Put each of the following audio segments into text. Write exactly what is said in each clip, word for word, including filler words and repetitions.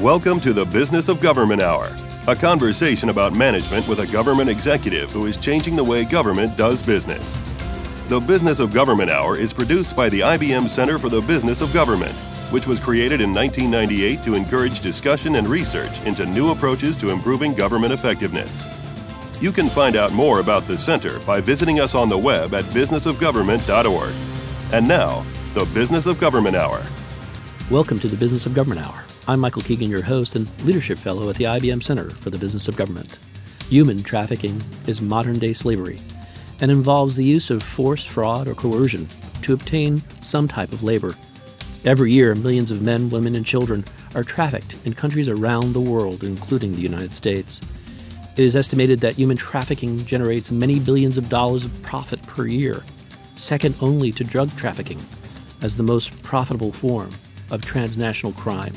Welcome to the Business of Government Hour, a conversation about management with a government executive who is changing the way government does business. The Business of Government Hour is produced by the I B M Center for the Business of Government, which was created in nineteen ninety-eight to encourage discussion and research into new approaches to improving government effectiveness. You can find out more about the center by visiting us on the web at business of government dot org. And now, the Business of Government Hour. Welcome to the Business of Government Hour. I'm Michael Keegan, your host and leadership fellow at the I B M Center for the Business of Government. Human trafficking is modern-day slavery and involves the use of force, fraud, or coercion to obtain some type of labor. Every year, millions of men, women, and children are trafficked in countries around the world, including the United States. It is estimated that human trafficking generates many billions of dollars of profit per year, second only to drug trafficking as the most profitable form of transnational crime.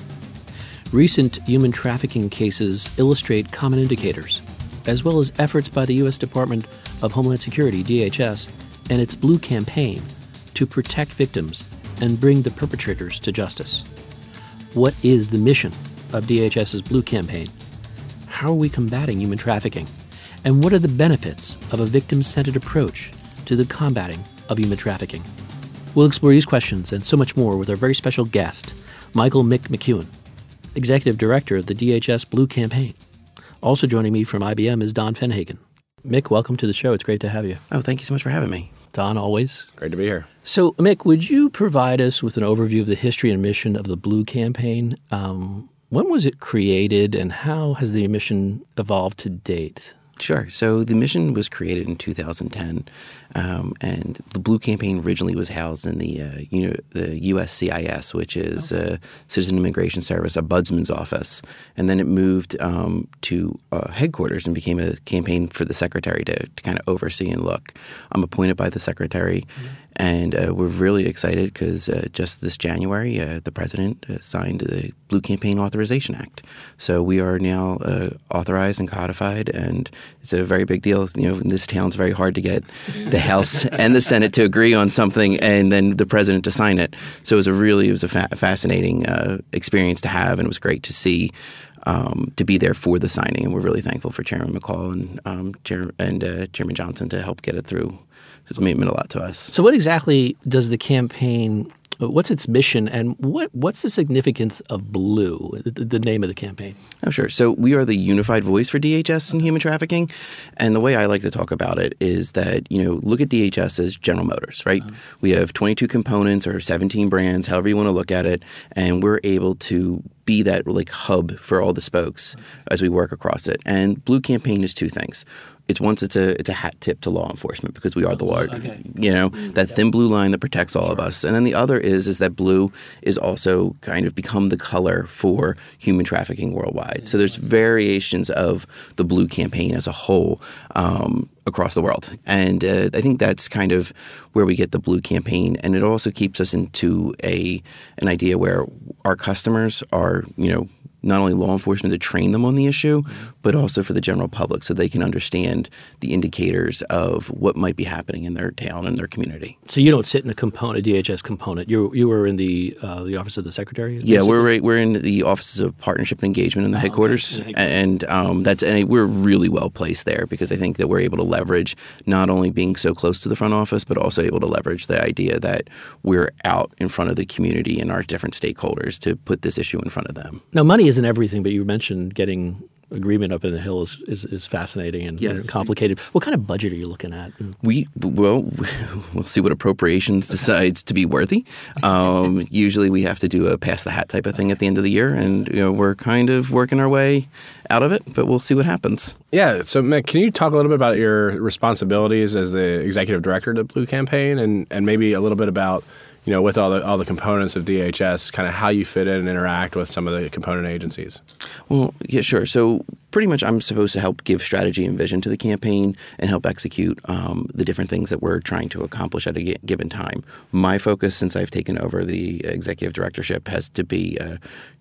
Recent human trafficking cases illustrate common indicators, as well as efforts by the U S Department of Homeland Security, D H S, and its Blue Campaign to protect victims and bring the perpetrators to justice. What is the mission of DHS's Blue Campaign? How are we combating human trafficking? And what are the benefits of a victim-centered approach to the combating of human trafficking? We'll explore these questions and so much more with our very special guest, Michael Mick McEwen, Executive Director of the D H S Blue Campaign. Also joining me from I B M is Don Fenhagen. Mick, welcome to the show. It's great to have you. Oh, thank you so much for having me. Don, always. Great to be here. So, Mick, would you provide us with an overview of the history and mission of the Blue Campaign? Um, when was it created, and how has the mission evolved to date? Sure. So the mission was created in two thousand ten, um, and the Blue Campaign originally was housed in the uh, you know, the U S C I S, which is okay. uh, Citizen Immigration Service, a Ombudsman's office, and then it moved um, to uh, headquarters and became a campaign for the secretary to, to kind of oversee and look. I'm appointed by the secretary, mm-hmm. and uh, we're really excited because uh, just this January, uh, the president uh, signed the Blue Campaign Authorization Act. So we are now uh, authorized and codified, and it's a very big deal. You know, in this town, it's very hard to get the House and the Senate to agree on something, and then the president to sign it. So it was a really, it was a fa- fascinating uh, experience to have, and it was great to see, um, to be there for the signing. And we're really thankful for Chairman McCall and um, Chair- and uh, Chairman Johnson to help get it through. It meant a lot to us. So, what exactly does the campaign? What's its mission, and what what's the significance of Blue, the, the name of the campaign? Oh, sure. So we are the unified voice for D H S in human trafficking. And the way I like to talk about it is that, you know, look at D H S as General Motors, right? Uh-huh. We have twenty-two components or seventeen brands, however you want to look at it, and we're able to be that like hub for all the spokes okay. as we work across it. And Blue Campaign is two things. It's once it's a it's a hat tip to law enforcement because we are the large, okay. you know, that thin blue line that protects all sure. of us. And then the other is is that blue is also kind of become the color for human trafficking worldwide. So there's variations of the Blue Campaign as a whole um, across the world. And uh, I think that's kind of where we get the Blue Campaign. And it also keeps us into a an idea where our customers are, you know, not only law enforcement to train them on the issue, but also for the general public so they can understand the indicators of what might be happening in their town and their community. So you don't sit in a component, a D H S component. You you were in the uh, the Office of the Secretary? Yeah, basically? we're right, we're in the Offices of Partnership and Engagement in the oh, headquarters, okay. and um, that's and we're really well placed there because I think that we're able to leverage not only being so close to the front office, but also able to leverage the idea that we're out in front of the community and our different stakeholders to put this issue in front of them. Now, money isn't everything, but you mentioned getting agreement up in the Hill is, is, is fascinating and, yes. and complicated. What kind of budget are you looking at? We well, we'll see what appropriations decides to be worthy. Um, usually, we have to do a pass the hat type of thing at the end of the year, and you know we're kind of working our way out of it, but we'll see what happens. Yeah. So, Mick, can you talk a little bit about your responsibilities as the executive director of the Blue Campaign, and and maybe a little bit about, you know, with all the all the components of D H S, kind of how you fit in and interact with some of the component agencies? Well, yeah, sure. So pretty much I'm supposed to help give strategy and vision to the campaign and help execute um, the different things that we're trying to accomplish at a given time. My focus since I've taken over the executive directorship has to be uh,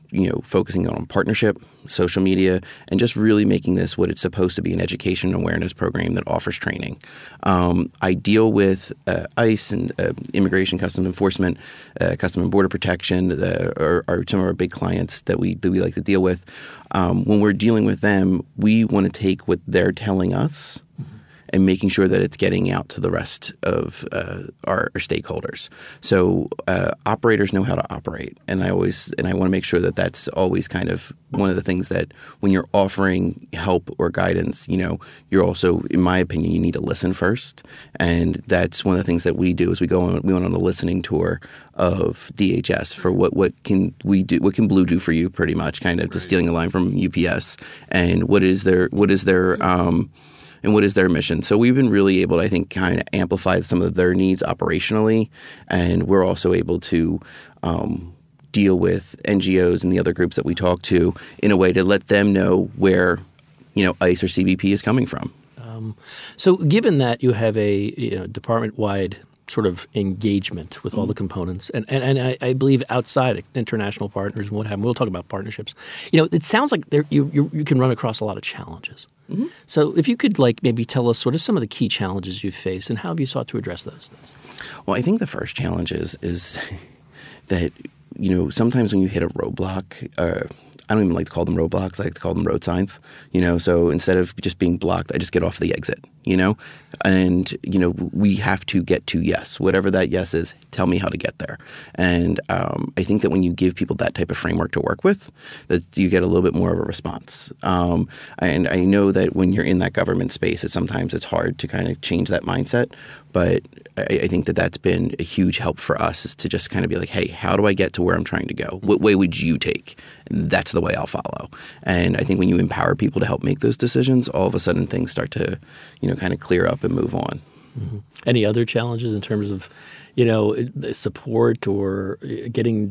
you know, focusing on partnership, social media, and just really making this what it's supposed to be, an education and awareness program that offers training. Um, I deal with uh, ICE and uh, Immigration Customs Enforcement, uh, Custom and Border Protection, uh, are, are some of our big clients that we that we like to deal with. Um, when we're dealing with them, we want to take what they're telling us and making sure that it's getting out to the rest of uh, our, our stakeholders. So uh, operators know how to operate, and I always and I want to make sure that that's always kind of one of the things that when you're offering help or guidance, you know, you're also, in my opinion, you need to listen first, and that's one of the things that we do is we go on we went on a listening tour of D H S for what what can we do, what can Blue do for you, pretty much, kind of, right, to stealing a line from U P S, and what is their what is their um, and what is their mission. So we've been really able to, I think, kind of amplify some of their needs operationally, and we're also able to um, deal with N G Os and the other groups that we talk to in a way to let them know where, you know, ICE or C B P is coming from. Um, so given that you have a you know, department-wide sort of engagement with all the components, and, and, and I, I believe outside international partners and what have you, we'll talk about partnerships. You know, it sounds like there, you, you you can run across a lot of challenges. Mm-hmm. So if you could like maybe tell us sort of some of the key challenges you've faced and how have you sought to address those things? Well, I think the first challenge is, is that, you know, sometimes when you hit a roadblock, uh, I don't even like to call them roadblocks. I like to call them road signs, you know. So instead of just being blocked, I just get off the exit, you know. And, you know, we have to get to yes. Whatever that yes is, tell me how to get there. And um, I think that when you give people that type of framework to work with, that you get a little bit more of a response. Um, and I know that when you're in that government space, it, sometimes it's hard to kind of change that mindset. But I, I think that that's been a huge help for us, is to just kind of be like, hey, how do I get to where I'm trying to go? What way would you take? And that's the way I'll follow. And I think when you empower people to help make those decisions, all of a sudden things start to, you know, kind of clear up and move on. Mm-hmm. Any other challenges in terms of, you know, support or getting,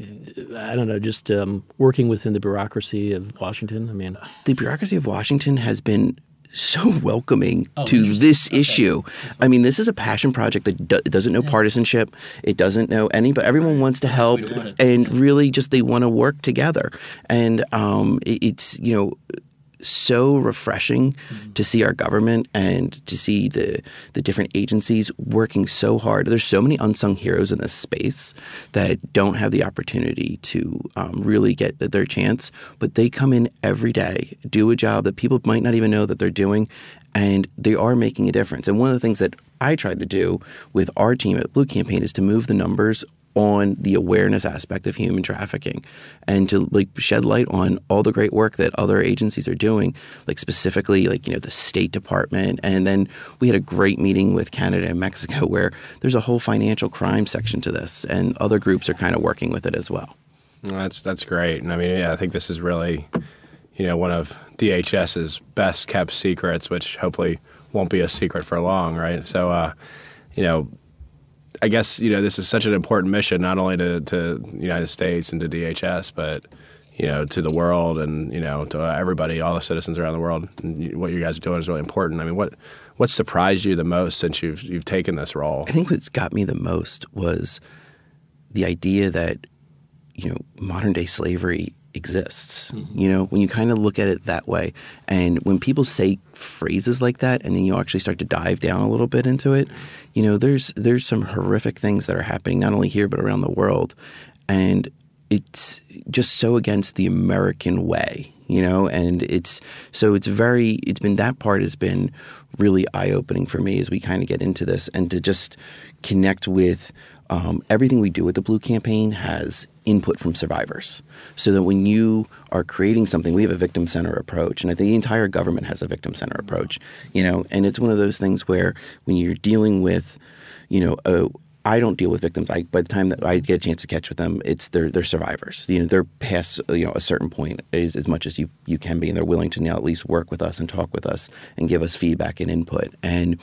I don't know, just um, working within the bureaucracy of Washington? I mean, the bureaucracy of Washington has been so welcoming oh, to this okay. issue. I mean, this is a passion project that do- doesn't know yeah. partisanship. It doesn't know any, but everyone wants to help, and really just they want to work together. And um, it, it's, you know, so refreshing mm-hmm. to see our government and to see the the different agencies working so hard. There's so many unsung heroes in this space that don't have the opportunity to um, really get their chance, but they come in every day, do a job that people might not even know that they're doing, and they are making a difference. And one of the things that I tried to do with our team at Blue Campaign is to move the numbers on the awareness aspect of human trafficking, and to like shed light on all the great work that other agencies are doing, like specifically like, you know, the State Department. And then we had a great meeting with Canada and Mexico where there's a whole financial crime section to this, and other groups are kind of working with it as well. Well, that's that's great. And I mean, yeah, I think this is really, you know, one of DHS's best kept secrets, which hopefully won't be a secret for long, right? So, uh, you know, I guess, you know, this is such an important mission, not only to, to the United States and to D H S, but, you know, to the world and, you know, to everybody, all the citizens around the world. And what you guys are doing is really important. I mean, what what surprised you the most since you've you've taken this role? I think what's got me the most was the idea that, you know, modern day slavery exists. Mm-hmm. You know, when you kind of look at it that way, and when people say phrases like that, and then you actually start to dive down a little bit into it, you know, there's there's some horrific things that are happening not only here but around the world, and it's just so against the American way, you know, and it's so it's very it's been that part has been really eye-opening for me as we kind of get into this, and to just connect with um, everything we do with the Blue Campaign has input from survivors, so that when you are creating something, we have a victim-centered approach, and I think the entire government has a victim-centered approach, you know, and it's one of those things where when you're dealing with, you know, a I don't deal with victims. I, by the time that I get a chance to catch with them, it's they're, they're survivors. You know, they're past, you know, a certain point as, as much as you, you can be, and they're willing to now at least work with us and talk with us and give us feedback and input. And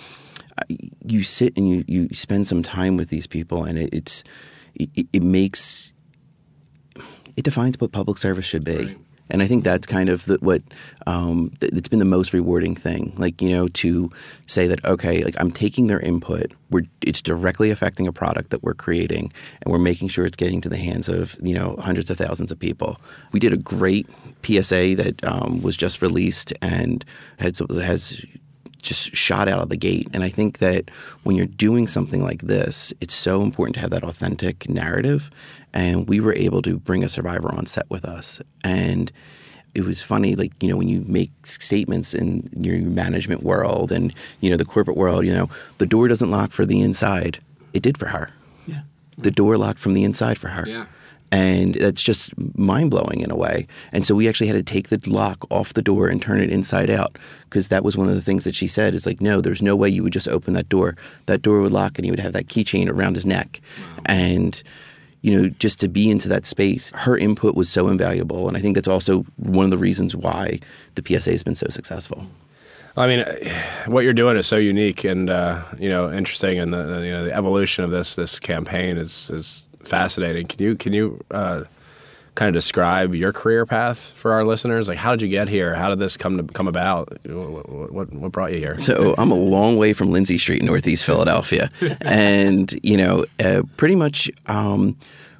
you sit and you, you spend some time with these people, and it, it's it, it makes it defines what public service should be. Right. And I think that's kind of the, what um, th- it's been the most rewarding thing. Like, you know, to say that, okay, like I'm taking their input. We're it's directly affecting a product that we're creating, and we're making sure it's getting to the hands of, you know, hundreds of thousands of people. We did a great P S A that um, was just released and has has just shot out of the gate. And I think that when you're doing something like this, it's so important to have that authentic narrative. And we were able to bring a survivor on set with us. And it was funny, like, you know, when you make statements in your management world and, you know, the corporate world, you know, the door doesn't lock for the inside. It did for her. Yeah. The door locked from the inside for her. Yeah. And that's just mind-blowing in a way. And so we actually had to take the lock off the door and turn it inside out, because that was one of the things that she said is like, no, there's no way you would just open that door. That door would lock and he would have that keychain around his neck. Wow. And, you know, just to be into that space, her input was so invaluable. And I think that's also one of the reasons why the P S A has been so successful. I mean, what you're doing is so unique and, uh, you know, interesting. And, the, you know, the evolution of this this campaign is is fascinating. Can you can you uh, kind of describe your career path for our listeners? Like, how did you get here? How did this come to come about? What what, what brought you here? So I'm a long way from Lindsay Street, Northeast Philadelphia, and you know, uh, pretty much, um,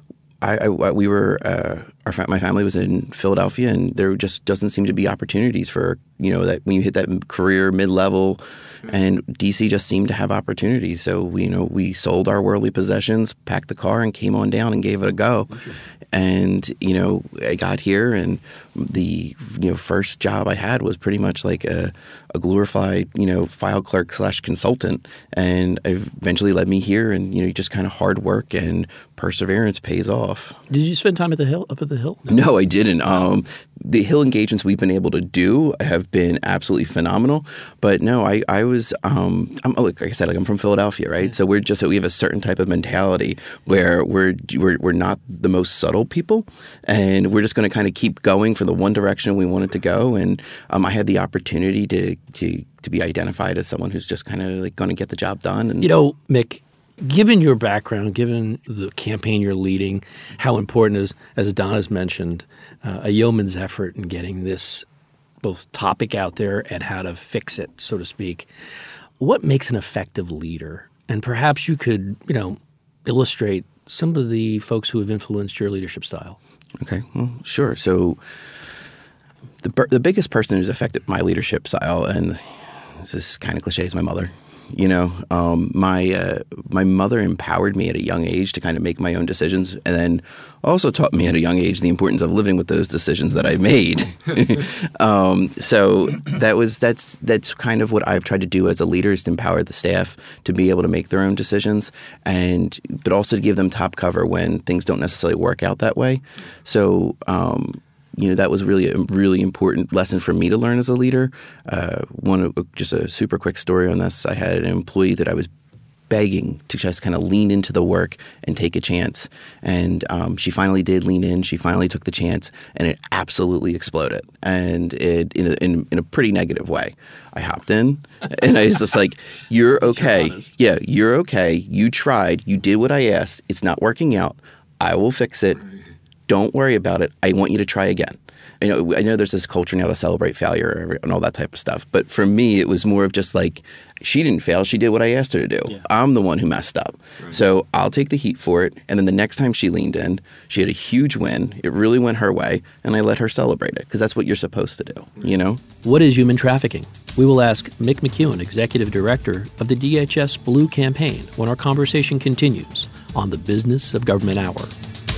I, I we were uh, our fa- my family was in Philadelphia, and there just doesn't seem to be opportunities for, you know, that when you hit that career mid level. And D C just seemed to have opportunities. So we, you know, we sold our worldly possessions, packed the car, and came on down and gave it a go. And, you know, I got here, and the, you know, first job I had was pretty much like a, a glorified, you know, file clerk slash consultant. And it eventually led me here, and, you know, just kind of hard work and perseverance pays off. Did you spend time at the Hill, up at the Hill? No, no I didn't. Um, the Hill engagements we've been able to do have been absolutely phenomenal. But no, I, I was, um, I'm, like I said, like I'm from Philadelphia, right? Yeah. So we're just, we have a certain type of mentality where we're, we're, we're not the most subtle people, and we're just going to kind of keep going for the one direction we wanted to go. And um, I had the opportunity to, to, to be identified as someone who's just kind of like going to get the job done. And, you know, Mick, given your background, given the campaign you're leading, how important is, as Don has mentioned, uh, a yeoman's effort in getting this both topic out there and how to fix it, so to speak. What makes an effective leader? And perhaps you could, you know, illustrate some of the folks who have influenced your leadership style. Okay, well, sure. So the the biggest person who's affected my leadership style, and this is kind of cliche, is my mother. You know, um, my uh, my mother empowered me at a young age to kind of make my own decisions, and then also taught me at a young age the importance of living with those decisions that I made. um, so that was that's that's kind of what I've tried to do as a leader, is to empower the staff to be able to make their own decisions, and but also to give them top cover when things don't necessarily work out that way. So. Um, You know, that was really a really important lesson for me to learn as a leader. Uh, one just a super quick story on this. I had an employee that I was begging to just kind of lean into the work and take a chance. And um, she finally did lean in. She finally took the chance, and it absolutely exploded. And it in a, in, in a pretty negative way. I hopped in, and I was just like, "You're okay. Yeah, you're okay. You tried. You did what I asked. It's not working out. I will fix it. Don't worry about it. I want you to try again." You know, I know there's this culture now to celebrate failure and all that type of stuff. But for me, it was more of just like, she didn't fail. She did what I asked her to do. Yeah. I'm the one who messed up. Right. So I'll take the heat for it. And then the next time she leaned in, she had a huge win. It really went her way. And I let her celebrate it, because that's what you're supposed to do, right. You know? What is human trafficking? We will ask Mick McEwen, Executive Director of the D H S Blue Campaign, when our conversation continues on the Business of Government Hour.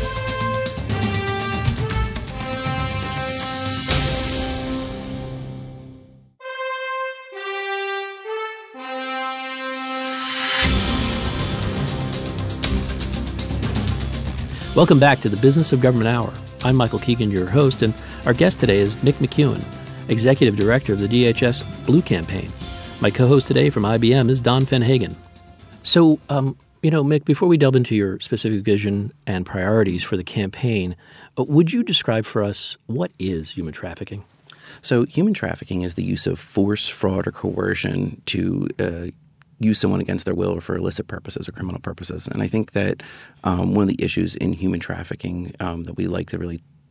Welcome back to the Business of Government Hour. I'm Michael Keegan, your host, and our guest today is Mick McEwen, Executive Director of the D H S Blue Campaign. My co-host today from I B M is Don Fenhagen. So, um, you know, Mick, before we delve into your specific vision and priorities for the campaign, uh, would you describe for us what is human trafficking? So human trafficking is the use of force, fraud, or coercion to uh, use someone against their will or for illicit purposes or criminal purposes. And I think that um, one of the issues in human trafficking um, that we like to really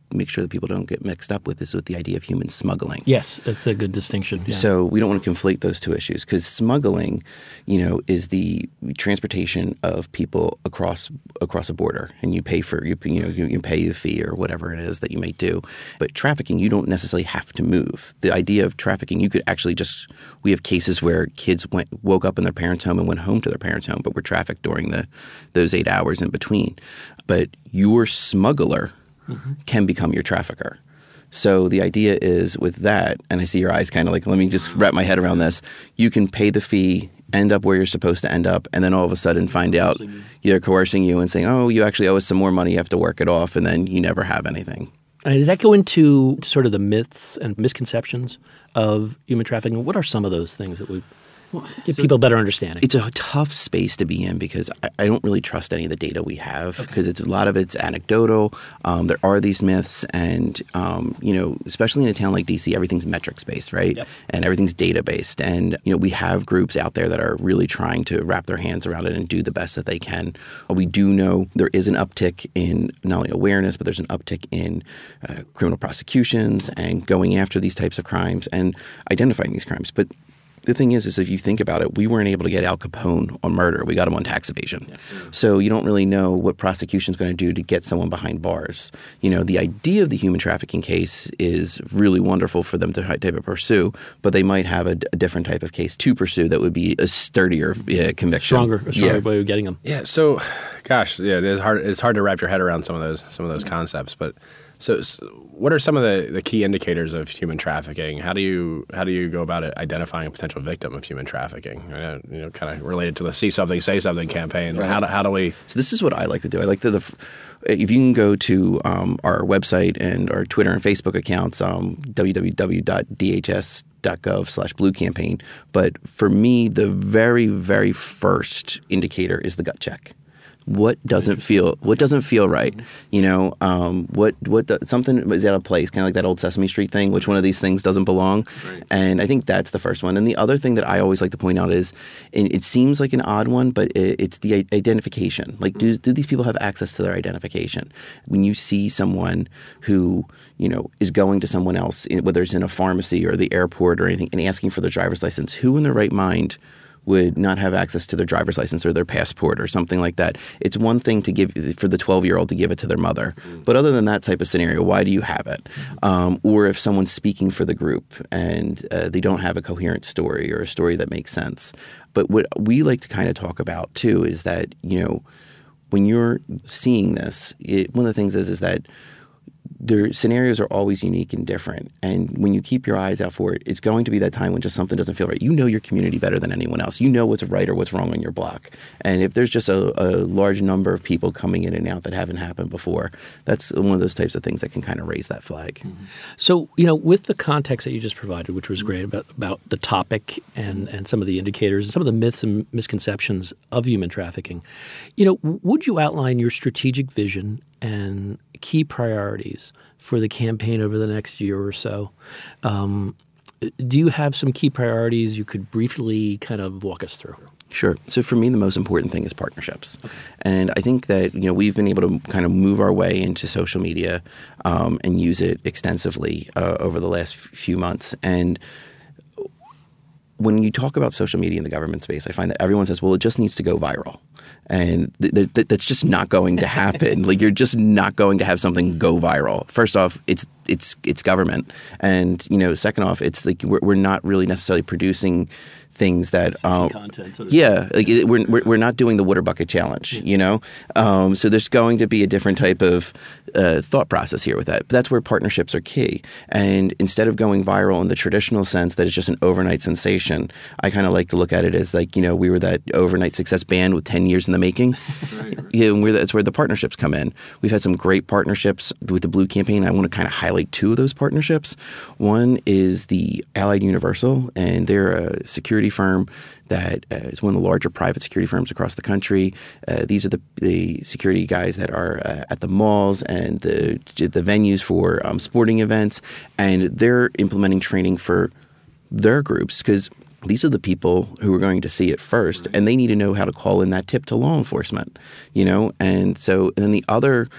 make sure that people don't get mixed up with is with the idea of human smuggling. Yes, that's a good distinction. Yeah. So we don't want to conflate those two issues because smuggling, you know, is the transportation of people across across a border, and you pay for you you know you, you pay the fee or whatever it is that you may do. But trafficking, you don't necessarily have to move. The idea of trafficking, you could actually just we have cases where kids went woke up in their parents' home and went home to their parents' home, but were trafficked during the those eight hours in between. But your smuggler mm-hmm. can become your trafficker. So the idea is with that, and I see your eyes kind of like, let me just wrap my head around this. You can pay the fee, end up where you're supposed to end up, and then all of a sudden find out you're coercing you and saying, oh, you actually owe us some more money, you have to work it off, and then you never have anything. And does that go into sort of the myths and misconceptions of human trafficking? What are some of those things that we give people a better understanding? It's a tough space to be in because I, I don't really trust any of the data we have because okay. it's a lot of it's anecdotal. Um, there are these myths, and um, you know, especially in a town like D C, everything's metrics based, right? Yep. And everything's data based. And you know, we have groups out there that are really trying to wrap their hands around it and do the best that they can. We do know there is an uptick in not only awareness, but there's an uptick in uh, criminal prosecutions and going after these types of crimes and identifying these crimes, but the thing is, is if you think about it, we weren't able to get Al Capone on murder. We got him on tax evasion. Yeah. So you don't really know what prosecution's going to do to get someone behind bars. You know, the idea of the human trafficking case is really wonderful for them to type of pursue, but they might have a, a different type of case to pursue that would be a sturdier uh, conviction. Stronger, a stronger yeah. way of getting them. Yeah. So, gosh, yeah, it is hard. It's hard to wrap your head around some of those some of those concepts, but. So, so what are some of the, the key indicators of human trafficking? How do you how do you go about it, identifying a potential victim of human trafficking? Uh, you know, kind of related to the See Something, Say Something campaign. Right. How do how do we? So this is what I like to do. I like to the if you can go to um, our website and our Twitter and Facebook accounts, um, w w w dot d h s dot gov slash blue campaign. But for me, the very very first indicator is the gut check. What doesn't feel what doesn't feel right? You know, um, what what the, something is out of place, kind of like that old Sesame Street thing. Which one of these things doesn't belong? Right. And I think that's the first one. And the other thing that I always like to point out is, and it seems like an odd one, but it, it's the identification. Like, do do these people have access to their identification? When you see someone who you know is going to someone else, whether it's in a pharmacy or the airport or anything, and asking for their driver's license, who in their right mind would not have access to their driver's license or their passport or something like that? It's one thing to give for the twelve-year-old to give it to their mother. But other than that type of scenario, why do you have it? Um, or if someone's speaking for the group and uh, they don't have a coherent story or a story that makes sense. But what we like to kind of talk about, too, is that, you know, when you're seeing this, it, one of the things is, is that their scenarios are always unique and different. And when you keep your eyes out for it, it's going to be that time when just something doesn't feel right. You know your community better than anyone else. You know what's right or what's wrong on your block. And if there's just a, a large number of people coming in and out that haven't happened before, that's one of those types of things that can kind of raise that flag. Mm-hmm. So, you know, with the context that you just provided, which was great about, about the topic and, and some of the indicators and some of the myths and misconceptions of human trafficking, you know, would you outline your strategic vision and key priorities for the campaign over the next year or so? Um, do you have some key priorities you could briefly kind of walk us through? Sure. So for me, the most important thing is partnerships. Okay. And I think that, you know, we've been able to kind of move our way into social media um, and use it extensively uh, over the last few months. And when you talk about social media in the government space, I find that everyone says, well, it just needs to go viral. And th- th- th- that's just not going to happen. Like, you're just not going to have something go viral. First off, it's it's it's government. And, you know, second off, it's like we're, we're not really necessarily producing things that um, content, so yeah, like it, we're, we're we're not doing the water bucket challenge, yeah. you know. Um, so there's going to be a different type of uh, thought process here with that. But that's where partnerships are key. And instead of going viral in the traditional sense that it's just an overnight sensation, I kind of like to look at it as like, you know, we were that overnight success band with ten years in the making. right, right. Yeah, and we're that's where the partnerships come in. We've had some great partnerships with the Blue Campaign. I want to kind of highlight two of those partnerships. One is the Allied Universal, and they're a security firm that uh, is one of the larger private security firms across the country. Uh, these are the, the security guys that are uh, at the malls and the the venues for um, sporting events, and they're implementing training for their groups because these are the people who are going to see it first, right. and they need to know how to call in that tip to law enforcement, you know. And so, and then the other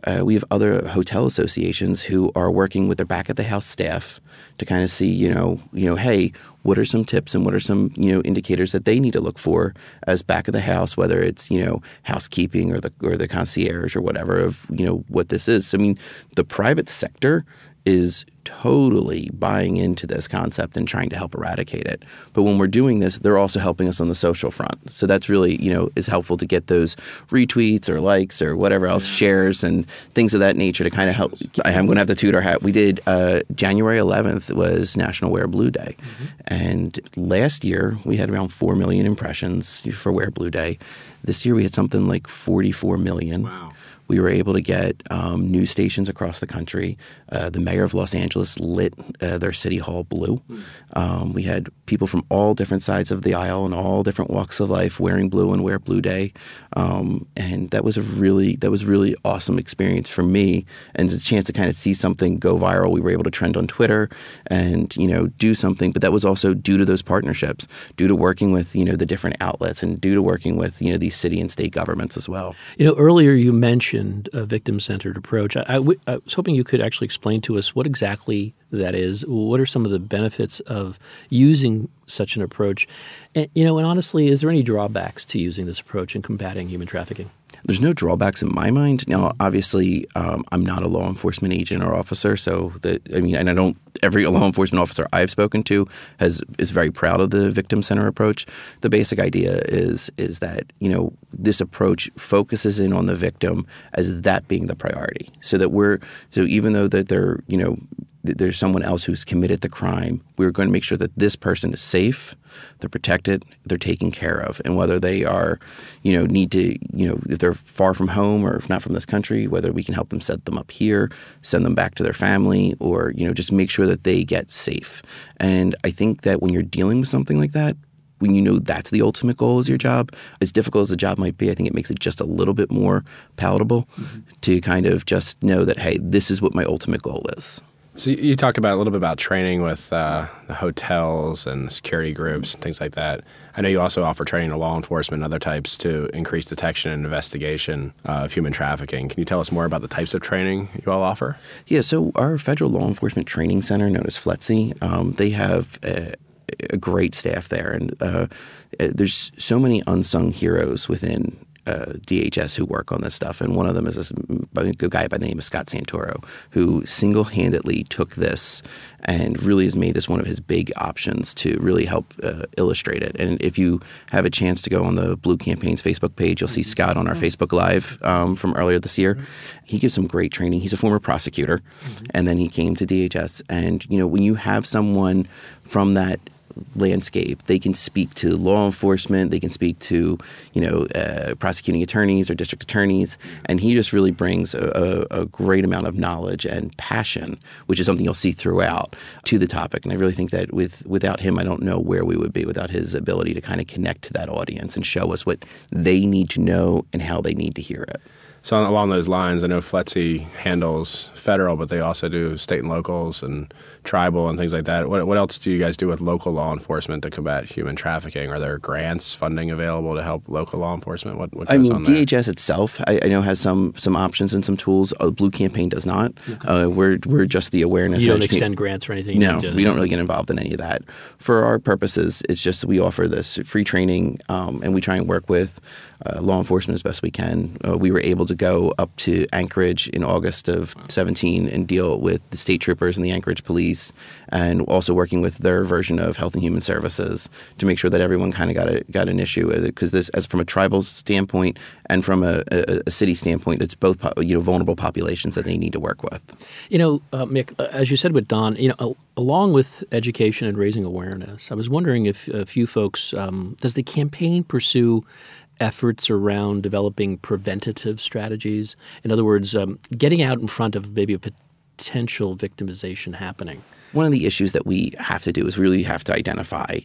uh, we have other hotel associations who are working with their back at the house staff to kind of see, you know, you know, hey, what are some tips and what are some, you know, indicators that they need to look for as back of the house, whether it's, you know, housekeeping or the or the concierge or whatever of, you know, what this is. So, I mean, the private sector is totally buying into this concept and trying to help eradicate it. But when we're doing this, they're also helping us on the social front. So that's really, you know, is helpful to get those retweets or likes or whatever else, yeah. shares and things of that nature to kind of help. I'm going to have to toot our hat. We did uh, January eleventh was National Wear Blue Day. Mm-hmm. And last year we had around four million impressions for Wear Blue Day. This year we had something like forty-four million. Wow. We were able to get um, news stations across the country. Uh, the mayor of Los Angeles lit uh, their city hall blue. Mm. Um, we had people from all different sides of the aisle and all different walks of life wearing blue and Wear Blue Day. Um, and that was a really that was really awesome experience for me, and the chance to kind of see something go viral. We were able to trend on Twitter and, you know, do something. But that was also due to those partnerships, due to working with, you know, the different outlets, and due to working with, you know, these city and state governments as well. You know, earlier you mentioned a victim-centered approach. I, I, w- I was hoping you could actually explain to us what exactly that is. What are some of the benefits of using such an approach? And, you know, and honestly, is there any drawbacks to using this approach in combating human trafficking? There's no drawbacks in my mind. Now, obviously, um, I'm not a law enforcement agent or officer, so that I mean, and I don't. Every law enforcement officer I've spoken to has is very proud of the victim-centered approach. The basic idea is is that, you know, this approach focuses in on the victim as that being the priority, so that we're so even though that they're, you know, there's someone else who's committed the crime, we're going to make sure that this person is safe, they're protected, they're taken care of. And whether they are, you know, need to, you know, if they're far from home or if not from this country, whether we can help them set them up here, send them back to their family, or, you know, just make sure that they get safe. And I think that when you're dealing with something like that, when you know that's the ultimate goal is your job, as difficult as the job might be, I think it makes it just a little bit more palatable mm-hmm. to kind of just know that, hey, this is what my ultimate goal is. So you talked about a little bit about training with uh, the hotels and security groups and things like that. I know you also offer training to law enforcement and other types to increase detection and investigation uh, of human trafficking. Can you tell us more about the types of training you all offer? Yeah, so our Federal Law Enforcement Training Center, known as F L E T C, um, they have a, a great staff there. And uh, there's so many unsung heroes within Uh, D H S who work on this stuff, and one of them is this, a guy by the name of Scott Santoro, who single-handedly took this and really has made this one of his big options to really help uh, illustrate it. And if you have a chance to go on the Blue Campaign's Facebook page, you'll see Scott on our Facebook Live um, from earlier this year. He gives some great training. He's a former prosecutor, mm-hmm. and then he came to D H S. And, you know, when you have someone from that landscape, they can speak to law enforcement, they can speak to, you know, uh, prosecuting attorneys or district attorneys, and he just really brings a, a, a great amount of knowledge and passion, which is something you'll see throughout, to the topic. And I really think that with without him, I don't know where we would be without his ability to kind of connect to that audience and show us what they need to know and how they need to hear it. So along those lines, I know F L E T C handles federal, but they also do state and locals and tribal and things like that. What, what else do you guys do with local law enforcement to combat human trafficking? Are there grants, funding available to help local law enforcement? What, what goes I mean, on there? D H S itself, I, I know, has some some options and some tools. Uh, Blue Campaign does not. Okay. Uh, we're we're just the awareness. You don't educate- extend grants or anything? No, we don't really get involved in any of that. For our purposes, it's just we offer this free training, um, and we try and work with uh, law enforcement as best we can. Uh, we were able to go up to Anchorage in August of seventeen and deal with the state troopers and the Anchorage police, and also working with their version of Health and Human Services to make sure that everyone kind of got a, got an issue with it. Because this, as from a tribal standpoint and from a, a, a city standpoint, that's both you know vulnerable populations that they need to work with. You know, uh, Mick, as you said with Don, you know, along with education and raising awareness, I was wondering if a few folks um, does the campaign pursue efforts around developing preventative strategies? In other words, um, getting out in front of maybe a potential victimization happening. One of the issues that we have to do is really have to identify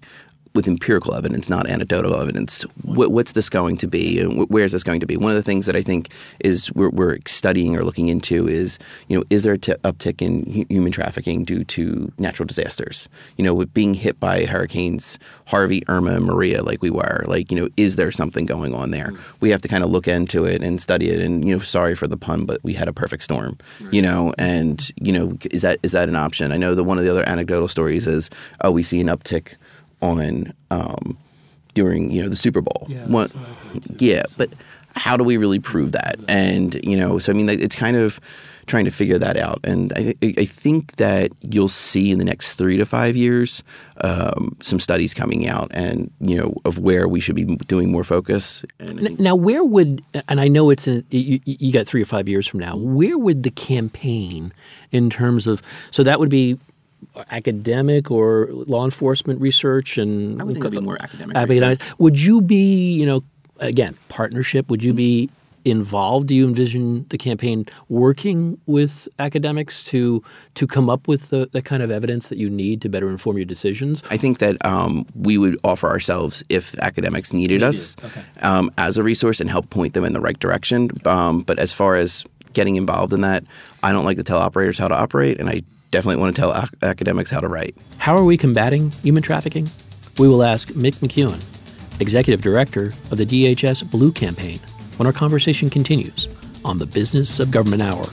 with empirical evidence, not anecdotal evidence. What, what's this going to be? And where is this going to be? One of the things that I think is we're, we're studying or looking into is, you know, is there an t- uptick in hu- human trafficking due to natural disasters? You know, with being hit by hurricanes Harvey, Irma, and Maria like we were, like, you know, is there something going on there? Mm-hmm. We have to kind of look into it and study it. And, you know, sorry for the pun, but we had a perfect storm, right. you know, and, you know, is that is that an option? I know that one of the other anecdotal stories is, oh, we see an uptick on um, during, you know, the Super Bowl. Yeah, One, yeah so. But how do we really prove that? And, you know, so I mean, it's kind of trying to figure that out. And I, I think that you'll see in the next three to five years um, some studies coming out and, you know, of where we should be doing more focus. And now, where would, and I know it's, a, you, you got three or five years from now, where would the campaign in terms of, so that would be academic or law enforcement research, and I would think it'd be more academic. academic. Would you be, you know, again, partnership? Would you be involved? Do you envision the campaign working with academics to to come up with the, the kind of evidence that you need to better inform your decisions? I think that um, we would offer ourselves if academics needed us okay. um, as a resource and help point them in the right direction. Um, but as far as getting involved in that, I don't like to tell operators how to operate, and I definitely want to tell ac- academics how to write. How are we combating human trafficking? We will ask Mick McEwen, Executive Director of the D H S Blue Campaign, when our conversation continues on the Business of Government Hour.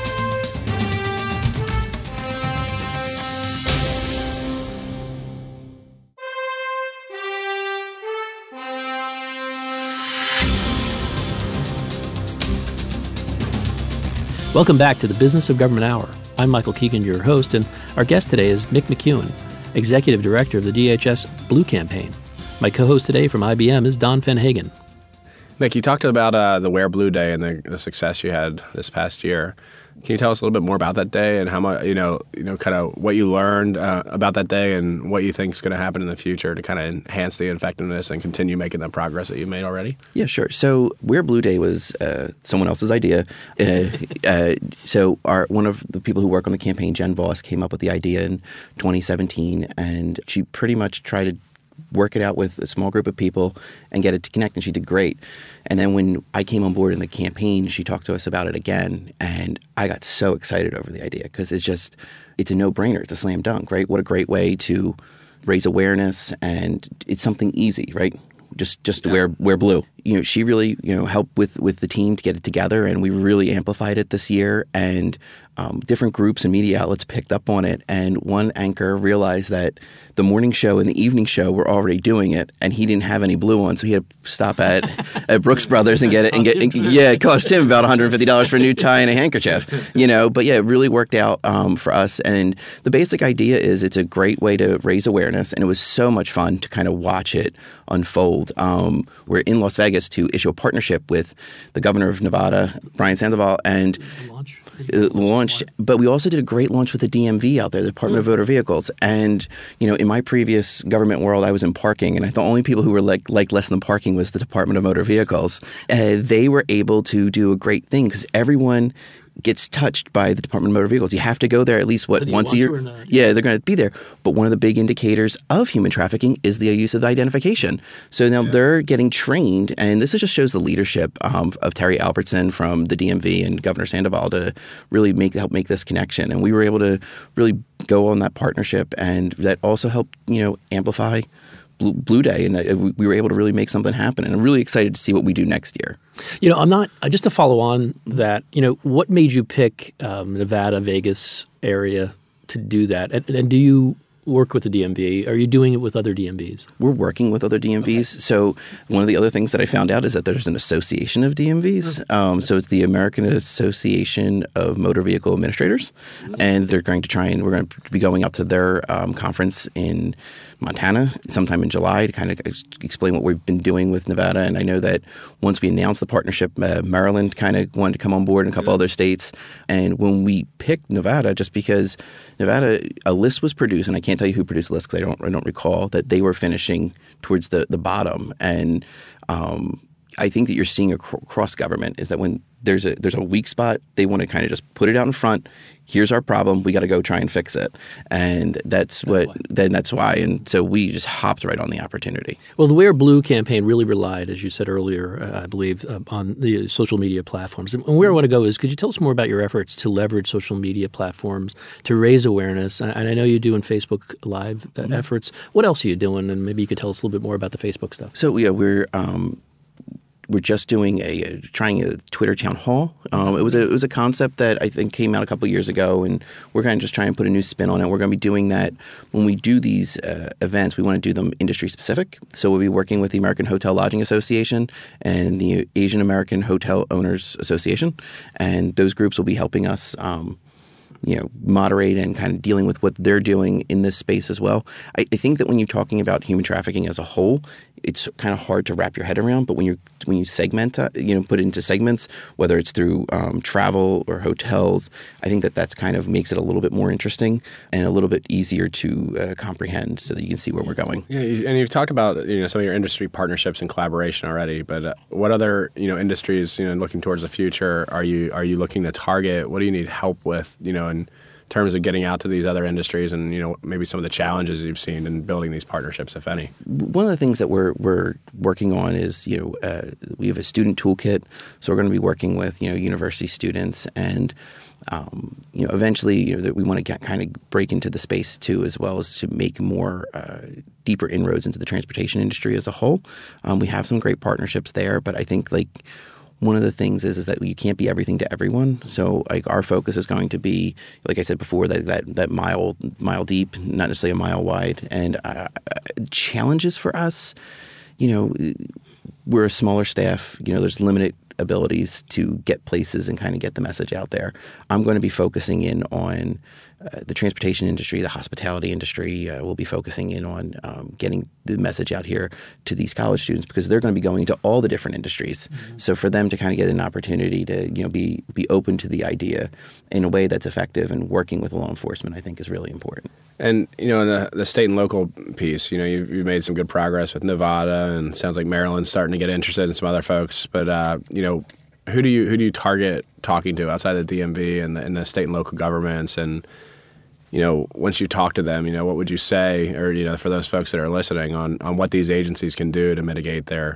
Welcome back to the Business of Government Hour. I'm Michael Keegan, your host, and our guest today is Mick McEwen, Executive Director of the D H S Blue Campaign. My co-host today from I B M is Don Fenhagen. Mick, you talked about uh, the Wear Blue Day and the, the success you had this past year. Can you tell us a little bit more about that day and how much, you know, you know, kind of what you learned uh, about that day and what you think is going to happen in the future to kind of enhance the effectiveness and continue making the progress that you've made already? Yeah, sure. So Wear Blue Day was uh, someone else's idea. Uh, uh, so our one of the people who work on the campaign, Jen Voss, came up with the idea in twenty seventeen, and she pretty much tried to work it out with a small group of people and get it to connect, and she did great. And then when I came on board in the campaign, she talked to us about it again, and I got so excited over the idea because it's just, it's a no-brainer. It's a slam dunk, right? What a great way to raise awareness, and it's something easy, right? Just just yeah. wear wear blue. You know, she really, you know, helped with, with the team to get it together, and we really amplified it this year. And um, different groups and media outlets picked up on it. And one anchor realized that the morning show and the evening show were already doing it, and he didn't have any blue on, so he had to stop at at Brooks Brothers and get it. And get and, yeah, it cost him about one hundred fifty dollars for a new tie and a handkerchief. You know, but yeah, it really worked out um, for us. And the basic idea is it's a great way to raise awareness, and it was so much fun to kind of watch it unfold. Um, we're in Las Vegas to issue a partnership with the governor of Nevada, Brian Sandoval, and Launch. Uh, launched, but we also did a great launch with the D M V out there, the Department of Motor Vehicles. And, you know, in my previous government world, I was in parking, and I thought only people who were like, like less than parking was the Department of Motor Vehicles. Uh, they were able to do a great thing because everyone gets touched by the Department of Motor Vehicles. You have to go there at least, what, once a year? Not, yeah. yeah, they're going to be there. But one of the big indicators of human trafficking is the use of the identification. So now yeah. they're getting trained, and this just shows the leadership um, of Terry Albertson from the D M V and Governor Sandoval to really make help make this connection. And we were able to really go on that partnership, and that also helped, you know, amplify Blue, Blue Day, and we were able to really make something happen. And I'm really excited to see what we do next year. You know, I'm not uh, just to follow on that. You know, what made you pick um, Nevada, Vegas area to do that? And, and do you work with the D M V? Are you doing it with other D M Vs? We're working with other D M Vs. Okay. So one of the other things that I found out is that there's an association of D M Vs. Um, so it's the American Association of Motor Vehicle Administrators, and they're going to try and we're going to be going out to their um, conference in Montana sometime in July to kind of explain what we've been doing with Nevada. And I know that once we announced the partnership, uh, Maryland kind of wanted to come on board and a couple yeah. other states. And when we picked Nevada, just because Nevada, a list was produced, and I can't tell you who produced the list because I don't, I don't recall, that they were finishing towards the, the bottom. And um, I think that you're seeing across government is that when there's a there's a weak spot. They want to kind of just put it out in front. Here's our problem. We got to go try and fix it. And that's what, why. then that's why. And so we just hopped right on the opportunity. Well, the Wear Blue campaign really relied, as you said earlier, uh, I believe, uh, on the social media platforms. And where I want to go is, could you tell us more about your efforts to leverage social media platforms to raise awareness? And I know you do in Facebook Live uh, mm-hmm. efforts. What else are you doing? And maybe you could tell us a little bit more about the Facebook stuff. So, yeah, we're um, we're just doing a, a trying a Twitter town hall. Um, it was a it was a concept that I think came out a couple of years ago, and we're kind of just trying to put a new spin on it. We're going to be doing that when we do these uh, events. We want to do them industry specific. So we'll be working with the American Hotel Lodging Association and the Asian American Hotel Owners Association, and those groups will be helping us Um, you know, moderate and kind of dealing with what they're doing in this space as well. I, I think that when you're talking about human trafficking as a whole, it's kind of hard to wrap your head around. But when you when you segment, uh, you know, put it into segments, whether it's through um, travel or hotels, I think that that's kind of makes it a little bit more interesting and a little bit easier to uh, comprehend, so that you can see where we're going. Yeah, and you've talked about you know some of your industry partnerships and collaboration already. But uh, what other you know industries you know looking towards the future are you are you looking to target? What do you need help with? You know, in terms of getting out to these other industries, and you know maybe some of the challenges you've seen in building these partnerships, if any. One of the things that we're we're working on is you know uh, we have a student toolkit, so we're going to be working with you know university students, and um, you know eventually you know that we want to get kind of break into the space too, as well as to make more uh, deeper inroads into the transportation industry as a whole. Um, we have some great partnerships there, but I think like. One of the things is is that you can't be everything to everyone. So like our focus is going to be, like I said before, that that, that mile mile deep, not necessarily a mile wide. And uh, challenges for us, you know, we're a smaller staff. You know, there's limited abilities to get places and kind of get the message out there. I'm going to be focusing in on uh, the transportation industry, the hospitality industry. Uh, we'll be focusing in on um, getting the message out here to these college students, because they're going to be going into all the different industries. Mm-hmm. So for them to kind of get an opportunity to you know be be open to the idea in a way that's effective and working with law enforcement, I think is really important. And, you know, in the, the state and local piece, you know, you've, you've made some good progress with Nevada, and it sounds like Maryland's starting to get interested in some other folks. But, uh, you know, who do you who do you target talking to outside the D M V and the, and the state and local governments? And, you know, once you talk to them, you know, what would you say, or, you know, for those folks that are listening, on, on what these agencies can do to mitigate their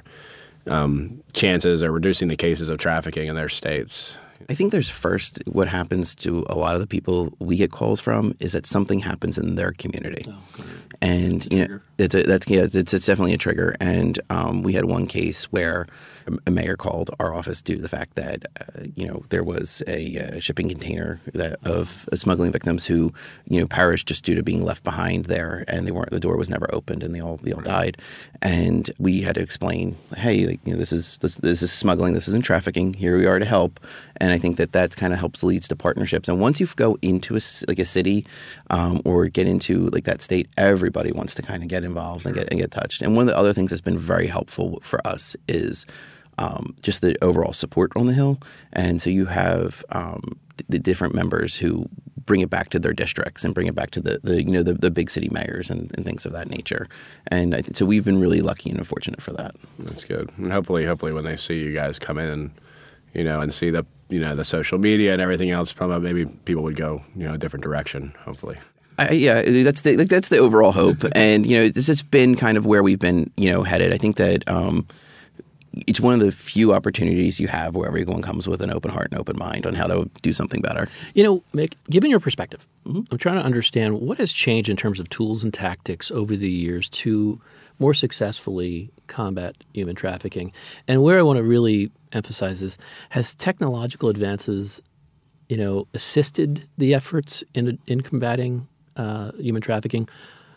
um, chances or reducing the cases of trafficking in their states? I think there's first what happens to a lot of the people we get calls from is that something happens in their community. Oh, and, you know, it's a, that's yeah, it's, it's definitely a trigger. And um, we had one case where a mayor called our office due to the fact that, uh, you know, there was a uh, shipping container that, of uh, smuggling victims who, you know, perished just due to being left behind there, and they weren't, the door was never opened, and they all they all died. And we had to explain, hey, like, you know, this is this, this is smuggling, this isn't trafficking. Here we are to help. And I think that that kind of helps leads to partnerships. And once you go into a, like a city um, or get into like that state, everybody wants to kind of get involved and get and get touched. And one of the other things that's been very helpful for us is um, just the overall support on the Hill. And so you have um, the different members who bring it back to their districts and bring it back to the, the you know the, the big city mayors and, and things of that nature. And I th- so we've been really lucky and fortunate for that. That's good. And hopefully, hopefully when they see you guys come in, you know, and see the you know the social media and everything else from it, maybe people would go you know a different direction. Hopefully. I, yeah, that's the like, that's the overall hope. And you know, this has been kind of where we've been you know headed. I think that. Um, It's one of the few opportunities you have where everyone comes with an open heart and open mind on how to do something better. You know, Mick, given your perspective, mm-hmm. I'm trying to understand what has changed in terms of tools and tactics over the years to more successfully combat human trafficking. And where I want to really emphasize is, has technological advances, you know, assisted the efforts in in combating uh, human trafficking?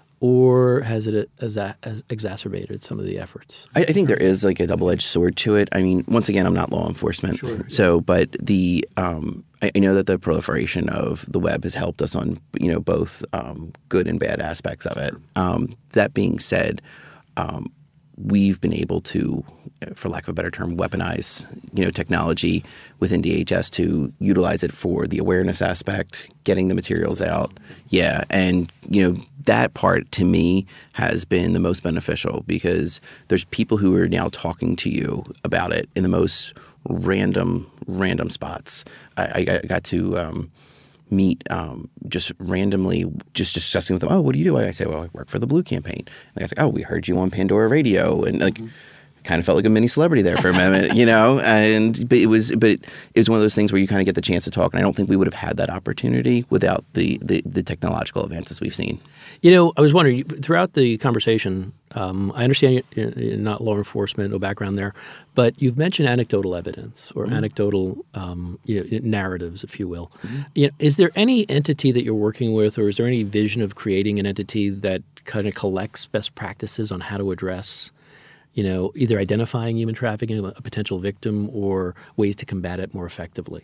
Or has it has that has exacerbated some of the efforts? I, I think there is like a double-edged sword to it. I mean, once again, I'm not law enforcement, sure, so yeah. but the um, I, I know that the proliferation of the web has helped us on you know both um, good and bad aspects of it. Um, that being said, um, we've been able to for lack of a better term, weaponize, you know, technology within D H S to utilize it for the awareness aspect, getting the materials out. Yeah. And, you know, that part to me has been the most beneficial because there's people who are now talking to you about it in the most random, random spots. I, I got to um, meet um, just randomly, just discussing with them, oh, what do you do? I say, well, I work for the Blue Campaign. And I was like, oh, we heard you on Pandora Radio. And like, mm-hmm. kind of felt like a mini celebrity there for a moment, you know, and but it was but it, it was one of those things where you kind of get the chance to talk. And I don't think we would have had that opportunity without the, the, the technological advances we've seen. You know, I was wondering, throughout the conversation, um, I understand you're, you're not law enforcement, no background there, but you've mentioned anecdotal evidence or mm-hmm. anecdotal um, you know, narratives, if you will. Mm-hmm. You know, is there any entity that you're working with, or is there any vision of creating an entity that kind of collects best practices on how to address, you know, either identifying human trafficking, a potential victim, or ways to combat it more effectively?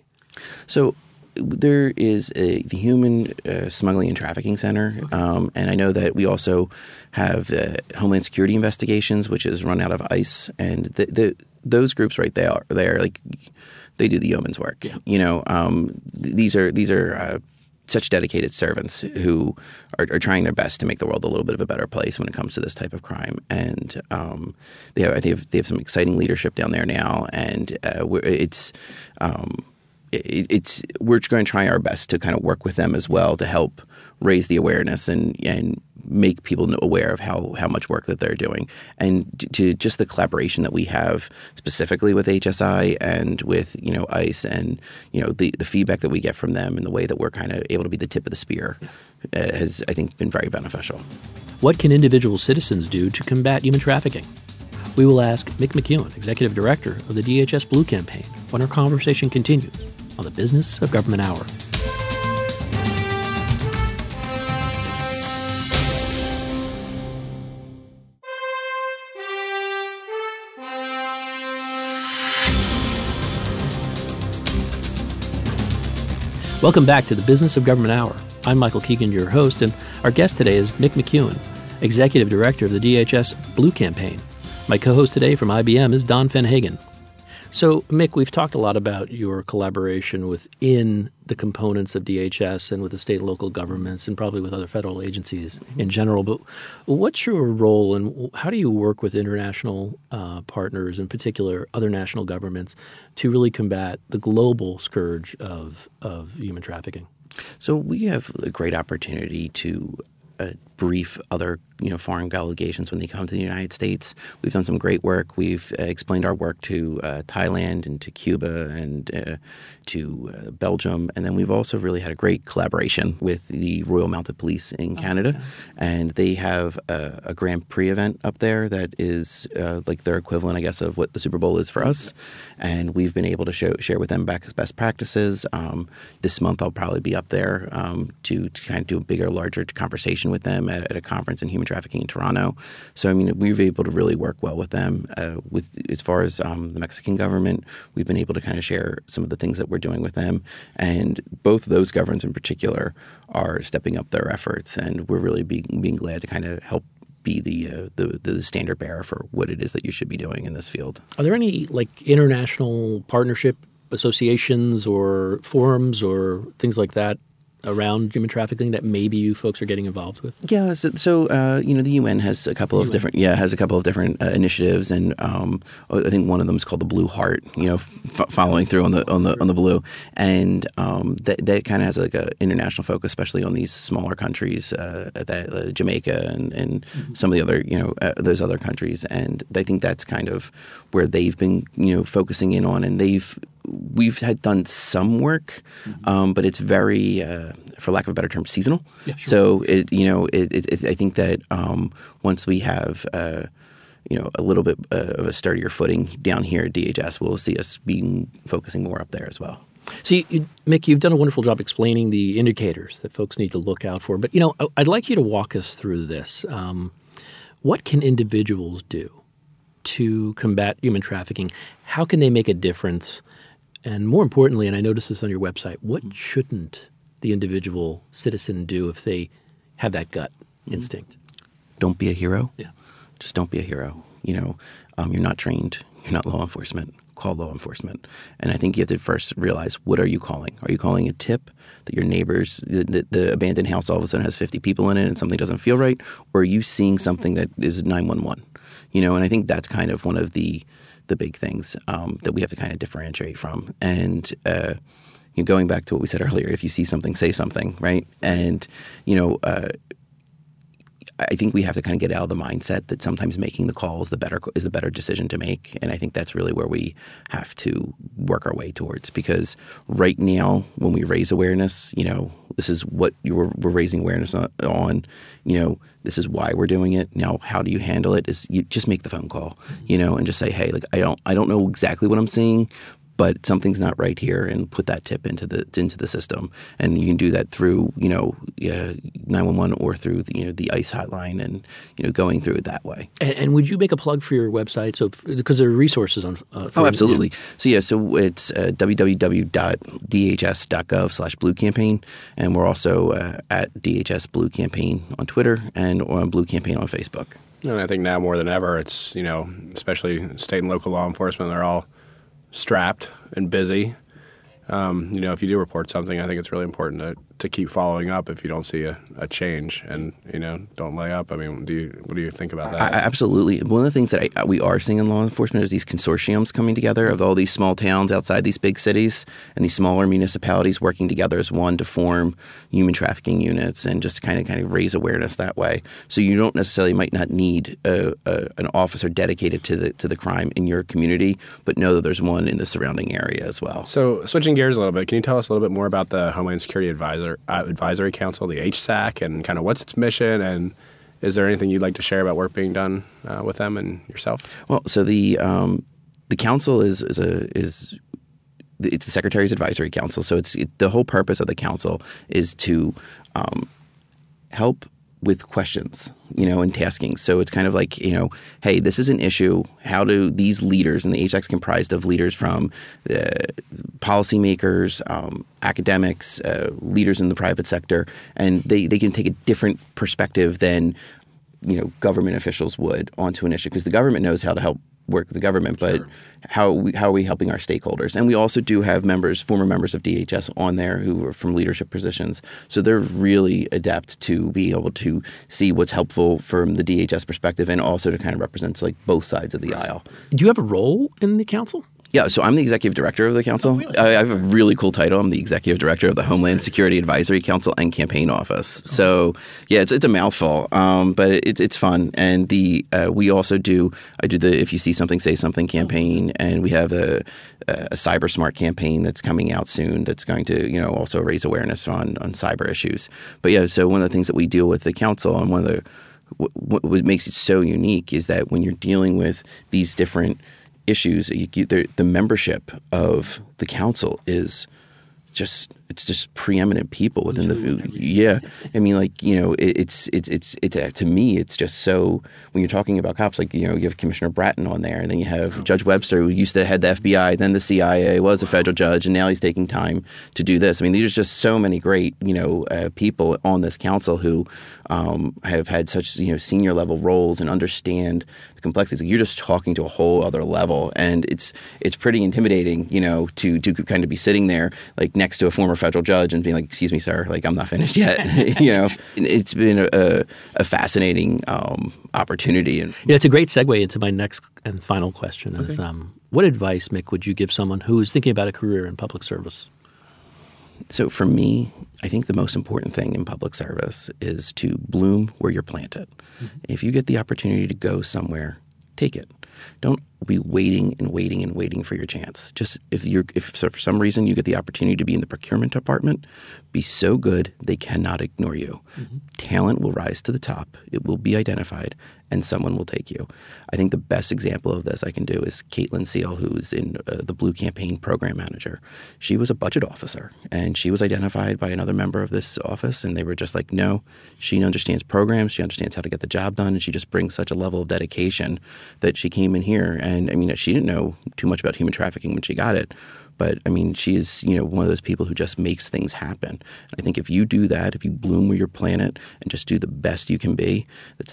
So there is a, the Human uh, Smuggling and Trafficking Center, okay. um, and I know that we also have uh, Homeland Security Investigations, which is run out of ICE, and the, the, those groups right there, there, like they do the yeoman's work. Yeah. You know, um, th- these are these are uh, such dedicated servants who are, are trying their best to make the world a little bit of a better place when it comes to this type of crime. And um, they have, I think they have some exciting leadership down there now, and uh, we're, it's. Um, It, it's we're going to try our best to kind of work with them as well to help raise the awareness and and make people aware of how, how much work that they're doing, and to just the collaboration that we have specifically with H S I and with, you know, ICE, and, you know, the, the feedback that we get from them and the way that we're kind of able to be the tip of the spear uh, has, I think, been very beneficial. What can individual citizens do to combat human trafficking? We will ask Mick McEwen, Executive Director of the D H S Blue Campaign, when our conversation continues on the Business of Government Hour. Welcome back to the Business of Government Hour. I'm Michael Keegan, your host, and our guest today is Mick McEwen, Executive Director of the D H S Blue Campaign. My co-host today from I B M is Don Fenhagen. So, Mick, we've talked a lot about your collaboration within the components of D H S and with the state and local governments and probably with other federal agencies mm-hmm. in general. But what's your role and how do you work with international uh, partners, in particular other national governments, to really combat the global scourge of, of human trafficking? So we have a great opportunity to uh, brief other, you know, foreign delegations when they come to the United States. We've done some great work. We've uh, explained our work to uh, Thailand and to Cuba and uh, to uh, Belgium. And then we've also really had a great collaboration with the Royal Mounted Police in Canada. Okay. And they have a, a Grand Prix event up there that is uh, like their equivalent, I guess, of what the Super Bowl is for us. And we've been able to show, share with them back best practices. Um, this month I'll probably be up there um, to, to kind of do a bigger, larger conversation with them at, at a conference in human trafficking in Toronto. So, I mean, we've been able to really work well with them. Uh, with as far as um, the Mexican government, we've been able to kind of share some of the things that we're doing with them. And both of those governments in particular are stepping up their efforts. And we're really being, being glad to kind of help be the, uh, the the standard bearer for what it is that you should be doing in this field. Are there any, like, international partnership associations or forums or things like that around human trafficking that maybe you folks are getting involved with? Yeah, so, so uh, you know, the U N has a couple of U N. different yeah has a couple of different uh, initiatives, and um, I think one of them is called the Blue Heart. You know, f- following through on the on the on the blue, and um, that that kind of has like an international focus, especially on these smaller countries, uh, that uh, Jamaica and and mm-hmm. some of the other you know uh, those other countries, and I think that's kind of where they've been you know focusing in on, and they've. We've had done some work, mm-hmm. um, but it's very, uh, for lack of a better term, seasonal. Yeah, sure. So, it, you know, it, it, it, I think that um, once we have, uh, you know, a little bit uh, of a sturdier footing down here at D H S, we'll see us being focusing more up there as well. So, you, you, Mick, you've done a wonderful job explaining the indicators that folks need to look out for. But, you know, I'd like you to walk us through this. Um, what can individuals do to combat human trafficking? How can they make a difference? And more importantly, and I noticed this on your website, what shouldn't the individual citizen do if they have that gut instinct? Don't be a hero. Yeah. Just don't be a hero. You know, um, you're not trained. You're not law enforcement. Call law enforcement. And I think you have to first realize, what are you calling? Are you calling a tip that your neighbors, the, the, the abandoned house all of a sudden has fifty people in it and something doesn't feel right? Or are you seeing something that is nine one one? You know, and I think that's kind of one of the the big things um, that we have to kind of differentiate from. And uh, you know, going back to what we said earlier, if you see something, say something, right? And, you know, uh, I think we have to kind of get out of the mindset that sometimes making the call is the better is the better decision to make, and I think that's really where we have to work our way towards. Because right now, when we raise awareness, you know, this is what you were, we're raising awareness on, on. You know, this is why we're doing it. Now, how do you handle it? Is you just make the phone call, you know, and just say, hey, like I don't I don't know exactly what I'm seeing, but something's not right here, and put that tip into the into the system. And you can do that through, you know, uh, nine one one or through the, you know, the ICE hotline, and, you know, going through it that way. And, and would you make a plug for your website? So because there are resources on. Uh, for oh, absolutely. You. So yeah, so it's uh, w w w dot d h s dot gov slash blue campaign, and we're also uh, at D H S Blue Campaign on Twitter and on Blue Campaign on Facebook. And I think now more than ever, it's, you know, especially state and local law enforcement, they're all strapped and busy. Um, you know, if you do report something, I think it's really important to, to keep following up if you don't see a, a change, and, you know, don't lay up. I mean, do you, what do you think about that? I, absolutely. One of the things that I, we are seeing in law enforcement is these consortiums coming together of all these small towns outside these big cities and these smaller municipalities working together as one to form human trafficking units and just kind of kind of raise awareness that way. So you don't necessarily might not need a, a, an officer dedicated to the to the crime in your community, but know that there's one in the surrounding area as well. So switching gears a little bit, can you tell us a little bit more about the Homeland Security Advisor uh, Advisory Council, the H S A C, and kind of what's its mission, and is there anything you'd like to share about work being done uh, with them and yourself? Well, so the um, the council is is a is it's the Secretary's Advisory Council. So it's it, the whole purpose of the council is to um, help with questions, you know, and tasking. So it's kind of like, you know, hey, this is an issue. How do these leaders, and the H S A C is comprised of leaders from uh, policymakers, um, academics, uh, leaders in the private sector, and they, they can take a different perspective than, you know, government officials would onto an issue, because the government knows how to help work with the government, but sure. how are we, how are we helping our stakeholders? And we also do have members, former members of D H S on there who are from leadership positions. So they're really adept to be able to see what's helpful from the D H S perspective, and also to kind of represent like both sides of the aisle. Do you have a role in the council? Yeah, so I'm the executive director of the council. Oh, really? I have a really cool title. I'm the executive director of the Homeland Security Advisory Council and Campaign Office. Oh. So yeah, it's it's a mouthful, um, but it's it's fun. And the uh, we also do I do the If You See Something, Say Something campaign, and we have a, a cyber smart campaign that's coming out soon. That's going to, you know, also raise awareness on on cyber issues. But yeah, so one of the things that we deal with the council, and one of the what, what makes it so unique is that when you're dealing with these different issues, you, you, the, the membership of the council is just it's just preeminent people within the food. Yeah, I mean, like, you know, it, it's it's it's it, uh, to me, it's just so, when you're talking about cops, like, you know, you have Commissioner Bratton on there, and then you have oh. Judge Webster, who used to head the F B I, then the C I A, was a federal judge, and now he's taking time to do this. I mean, there's just so many great, you know, uh, people on this council who um, have had such, you know, senior level roles and understand the complexities. You're just talking to a whole other level, and it's it's pretty intimidating, you know, to to kind of be sitting there like next to a former federal judge and being like, "Excuse me, sir, like I'm not finished yet." You know, it's been a, a fascinating um, opportunity. And yeah, it's a great segue into my next and final question: is okay. um, what advice, Mick, would you give someone who is thinking about a career in public service? So for me, I think the most important thing in public service is to bloom where you're planted. Mm-hmm. If you get the opportunity to go somewhere, take it. Don't be waiting and waiting and waiting for your chance. Just if you're, if so for some reason you get the opportunity to be in the procurement department, be so good they cannot ignore you. Mm-hmm. Talent will rise to the top. It will be identified, and someone will take you. I think the best example of this I can do is Caitlin Seal, who's in uh, the Blue Campaign program manager. She was a budget officer, and she was identified by another member of this office, and they were just like, no, she understands programs, she understands how to get the job done, and she just brings such a level of dedication that she came in here. And I mean, she didn't know too much about human trafficking when she got it. But, I mean, she is, you know, one of those people who just makes things happen. I think if you do that, if you bloom where you're planted and just do the best you can be, that's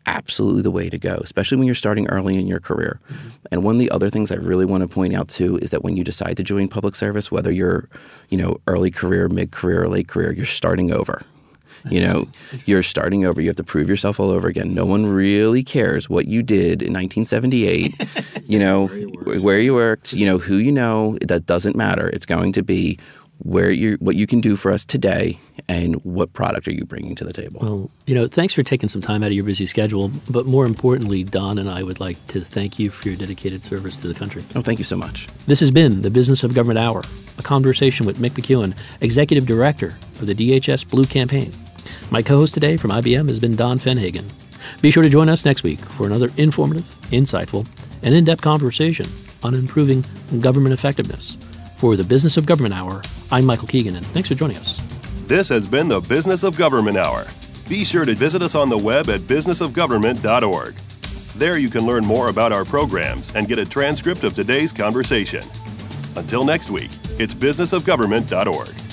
absolutely the way to go, especially when you're starting early in your career. Mm-hmm. And one of the other things I really want to point out too is that when you decide to join public service, whether you're, you know, early career, mid-career, or late career, you're starting over. You know, you're starting over. You have to prove yourself all over again. No one really cares what you did in nineteen seventy-eight, you know, where you worked, where you worked, you know, who you know. That doesn't matter. It's going to be where you what you can do for us today and what product are you bringing to the table. Well, you know, thanks for taking some time out of your busy schedule. But more importantly, Don and I would like to thank you for your dedicated service to the country. Oh, thank you so much. This has been the Business of Government Hour, a conversation with Mick McEwen, Executive Director of the D H S Blue Campaign. My co-host today from I B M has been Don Fenhagen. Be sure to join us next week for another informative, insightful, and in-depth conversation on improving government effectiveness. For the Business of Government Hour, I'm Michael Keegan, and thanks for joining us. This has been the Business of Government Hour. Be sure to visit us on the web at business of government dot org. There you can learn more about our programs and get a transcript of today's conversation. Until next week, it's business of government dot org.